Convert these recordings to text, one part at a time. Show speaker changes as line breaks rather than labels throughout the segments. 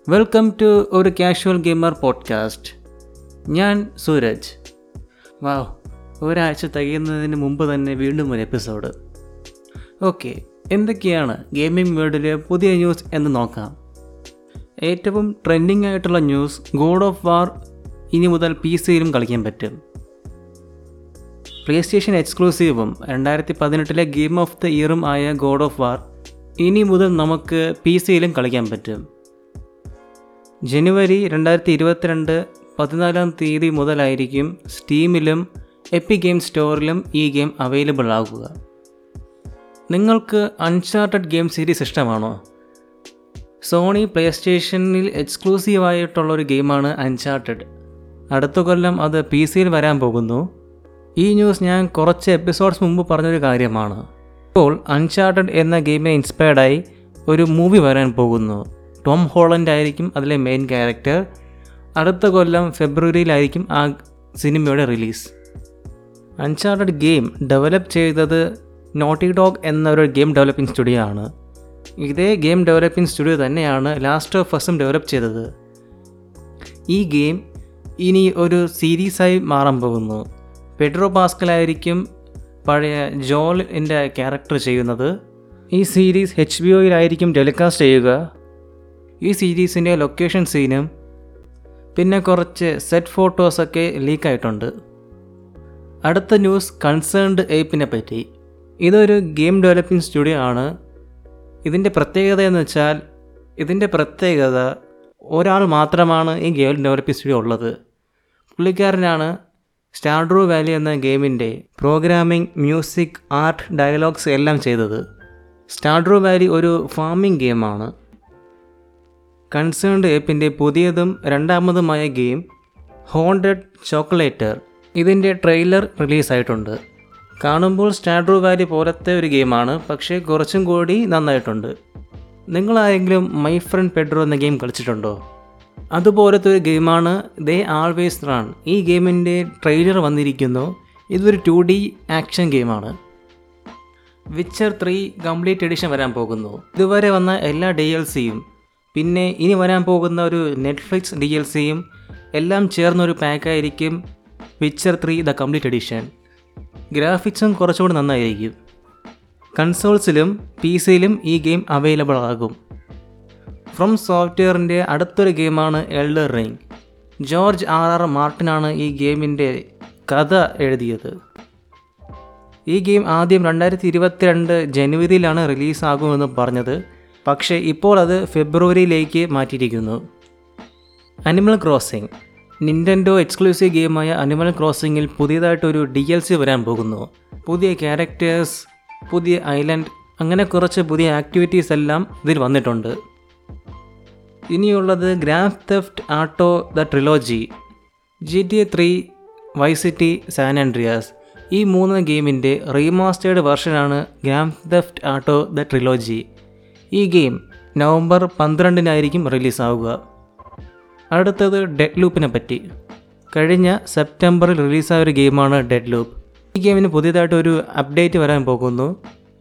Welcome to ഒരു casual gamer podcast. ഞാൻ Sooraj. Wow, ഒരാഴ്ച തികയുന്നതിന് മുമ്പ് തന്നെ വീണ്ടും ഒരു എപ്പിസോഡ്. ഓക്കെ, എന്തൊക്കെയാണ് ഗെയിമിംഗ് വേൾഡിലെ പുതിയ ന്യൂസ് എന്ന് നോക്കാം. ഏറ്റവും ട്രെൻഡിങ് ആയിട്ടുള്ള ന്യൂസ്, ഗോഡ് ഓഫ് വാർ ഇനി മുതൽ PC-യിലും കളിക്കാൻ പറ്റും. പ്ലേ സ്റ്റേഷൻ എക്സ്ക്ലൂസീവും 2018 ഗെയിം ഓഫ് ദ ഇയറും ആയ ഗോഡ് ഓഫ് വാർ ഇനി മുതൽ നമുക്ക് PC-യിലും കളിക്കാൻ പറ്റും. ജനുവരി 2022 14 മുതലായിരിക്കും സ്റ്റീമിലും എപ്പിക് ഗെയിം സ്റ്റോറിലും ഈ ഗെയിം അവൈലബിൾ ആകുക. നിങ്ങൾക്ക് അൺചാർട്ടഡ് ഗെയിം സീരീസ് ഇഷ്ടമാണോ? സോണി പ്ലേ സ്റ്റേഷനിൽ എക്സ്ക്ലൂസീവായിട്ടുള്ളൊരു ഗെയിമാണ് അൺചാർട്ടഡ്. അടുത്ത കൊല്ലം അത് PC-യിൽ വരാൻ പോകുന്നു. ഈ ന്യൂസ് ഞാൻ കുറച്ച് എപ്പിസോഡ്സ് മുമ്പ് പറഞ്ഞൊരു കാര്യമാണ്. ഇപ്പോൾ അൺചാർട്ടഡ് എന്ന ഗെയിമിനെ ഇൻസ്പയർഡായി ഒരു മൂവി വരാൻ പോകുന്നു. ടോം ഹോളണ്ട് ആയിരിക്കും അതിലെ മെയിൻ ക്യാരക്ടർ. അടുത്ത കൊല്ലം ഫെബ്രുവരിയിലായിരിക്കും ആ സിനിമയുടെ റിലീസ്. അൺചാർട്ടഡ് ഗെയിം ഡെവലപ്പ് ചെയ്തത് നോട്ടി ഡോഗ് എന്നൊരു ഗെയിം ഡെവലപ്പിംഗ് സ്റ്റുഡിയോ ആണ്. ഇതേ ഗെയിം ഡെവലപ്പിംഗ് സ്റ്റുഡിയോ തന്നെയാണ് ലാസ്റ്റ് ഓഫ് അസും ഡെവലപ്പ് ചെയ്തത്. ഈ ഗെയിം ഇനി ഒരു സീരീസായി മാറാൻ പോകുന്നു. പെഡ്രോ പാസ്കൽ ആയിരിക്കും പഴയ ജോളിൻ്റെ ക്യാരക്ടർ ചെയ്യുന്നത്. ഈ സീരീസ് HBO-യിലായിരിക്കും ടെലികാസ്റ്റ് ചെയ്യുക. ഈ സീരീസിൻ്റെ ലൊക്കേഷൻ സീനും പിന്നെ കുറച്ച് സെറ്റ് ഫോട്ടോസൊക്കെ ലീക്കായിട്ടുണ്ട്. അടുത്ത ന്യൂസ് കൺസേൺഡ് ഏപ്പിനെ പറ്റി. ഇതൊരു ഗെയിം ഡെവലപ്പിംഗ് സ്റ്റുഡിയോ ആണ്. ഇതിൻ്റെ പ്രത്യേകത എന്ന് വെച്ചാൽ ഒരാൾ മാത്രമാണ് ഈ ഗെയിം ഡെവലപ്പിംഗ് സ്റ്റുഡിയോ ഉള്ളത്. പുള്ളിക്കാരനാണ് സ്റ്റാർഡ്രൂ വാലി എന്ന ഗെയിമിൻ്റെ പ്രോഗ്രാമിംഗ്, മ്യൂസിക്, ആർട്ട്, ഡയലോഗ്സ് എല്ലാം ചെയ്തത്. സ്റ്റാർഡ്രൂ വാലി ഒരു ഫാമിംഗ് ഗെയിമാണ്. കൺസേൺഡ് ഏപ്പിൻ്റെ പുതിയതും രണ്ടാമതുമായ ഗെയിം ഹോണ്ടഡ് ചോക്ലേറ്റർ, ഇതിൻ്റെ ട്രെയിലർ റിലീസായിട്ടുണ്ട്. കാണുമ്പോൾ സ്റ്റാർഡ്രൂ വാലി പോലത്തെ ഒരു ഗെയിമാണ്, പക്ഷേ കുറച്ചും കൂടി നന്നായിട്ടുണ്ട്. നിങ്ങളാരെങ്കിലും മൈ ഫ്രണ്ട് പെഡ്രോ എന്ന ഗെയിം കളിച്ചിട്ടുണ്ടോ? അതുപോലത്തെ ഒരു ഗെയിമാണ് ദേ ആൾവേസ് റൺ. ഈ ഗെയിമിൻ്റെ ട്രെയിലർ വന്നിരിക്കുന്നു. ഇതൊരു 2D ആക്ഷൻ ഗെയിമാണ്. വിച്ചർ 3 കംപ്ലീറ്റ് എഡിഷൻ വരാൻ പോകുന്നു. ഇതുവരെ വന്ന എല്ലാ DLCയും പിന്നെ ഇനി വരാൻ പോകുന്ന ഒരു നെറ്റ്ഫ്ലിക്സ് DLCയും എല്ലാം ചേർന്നൊരു പാക്കായിരിക്കും വിച്ചർ 3 ദ കംപ്ലീറ്റ് എഡിഷൻ. ഗ്രാഫിക്സും കുറച്ചുകൂടി നന്നായിരിക്കും. കൺസോൾസിലും PC-യിലും ഈ ഗെയിം അവൈലബിൾ ആകും. ഫ്രം സോഫ്റ്റ്വെയറിൻ്റെ അടുത്തൊരു ഗെയിമാണ് എൽഡർ റിംഗ്. George R.R. മാർട്ടിനാണ് ഈ ഗെയിമിൻ്റെ കഥ എഴുതിയത്. ഈ ഗെയിം ആദ്യം 2022 ജനുവരിയിലാണ് റിലീസാകുമെന്ന് പറഞ്ഞത്. പക്ഷേ ഇപ്പോൾ അത് ഫെബ്രുവരിയിലേക്ക് മാറ്റിയിരിക്കുന്നു. അനിമൽ ക്രോസിംഗ്, നിൻ്റെൻഡോ എക്സ്ക്ലൂസീവ് ഗെയിമായ അനിമൽ ക്രോസിങ്ങിൽ പുതിയതായിട്ടൊരു DLC വരാൻ പോകുന്നു. പുതിയ ക്യാരക്ടേഴ്സ്, പുതിയ ഐലൻഡ്, അങ്ങനെ കുറച്ച് പുതിയ ആക്ടിവിറ്റീസ് എല്ലാം ഇതിൽ വന്നിട്ടുണ്ട്. ഇനിയുള്ളത് Grand Theft Auto the trilogy, GTA 3, Vice City, San Andreas. ഈ 3 ഗെയിമിൻ്റെ റീമാസ്റ്റേർഡ് വെർഷനാണ് Grand Theft Auto the trilogy. ഈ ഗെയിം നവംബർ 12 റിലീസാവുക. അടുത്തത് ഡെഡ് ലൂപ്പിനെ പറ്റി. കഴിഞ്ഞ സെപ്റ്റംബറിൽ റിലീസായ ഒരു ഗെയിമാണ് ഡെഡ് ലൂപ്പ്. ഈ ഗെയിമിന് പുതിയതായിട്ടൊരു അപ്ഡേറ്റ് വരാൻ പോകുന്നു.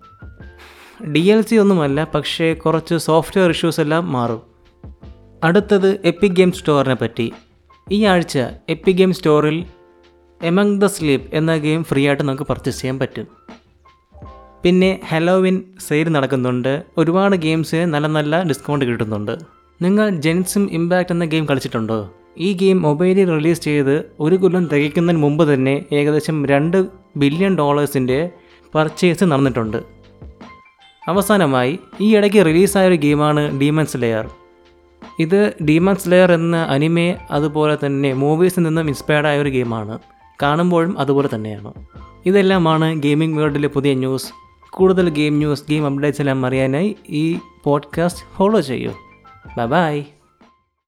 DLC ഒന്നുമല്ല, പക്ഷേ കുറച്ച് സോഫ്റ്റ്വെയർ ഇഷ്യൂസ് എല്ലാം മാറും. അടുത്തത് എപ്പിക് ഗെയിം സ്റ്റോറിനെ പറ്റി. ഈ ആഴ്ച എപ്പിക് ഗെയിം സ്റ്റോറിൽ എമംഗ് ദ സ്ലീപ്പ് എന്ന ഗെയിം ഫ്രീ ആയിട്ട് നമുക്ക് പർച്ചേസ് ചെയ്യാൻ പറ്റും. പിന്നെ ഹലോവിൻ സെയിൽ നടക്കുന്നുണ്ട്. ഒരുപാട് ഗെയിംസിന് നല്ല ഡിസ്കൗണ്ട് കിട്ടുന്നുണ്ട്. നിങ്ങൾ ജെൻസിം ഇമ്പാക്റ്റ് എന്ന ഗെയിം കളിച്ചിട്ടുണ്ടോ? ഈ ഗെയിം മൊബൈലിൽ റിലീസ് ചെയ്ത് ഒരു കൊല്ലം തികയ്ക്കുന്നതിന് മുമ്പ് തന്നെ ഏകദേശം $2 ബില്യൺ പർച്ചേസ് നടന്നിട്ടുണ്ട്. അവസാനമായി ഈ ഇടയ്ക്ക് റിലീസായ ഒരു ഗെയിമാണ് ഡീമൺ സ്ലെയർ. ഇത് ഡീമൺ സ്ലെയർ എന്ന അനിമെ അതുപോലെ തന്നെ മൂവീസിൽ നിന്നും ഇൻസ്പയർഡ് ആയ ഒരു ഗെയിമാണ്. കാണുമ്പോഴും അതുപോലെ തന്നെയാണ്. ഇതെല്ലാമാണ് ഗെയിമിംഗ് വേൾഡിലെ പുതിയ ന്യൂസ്. കൂടുതൽ ഗെയിം ന്യൂസ്, ഗെയിം അപ്ഡേറ്റ്സ് എല്ലാം അറിയാനായി ഈ പോഡ്കാസ്റ്റ് ഫോളോ ചെയ്യൂ. ബൈ.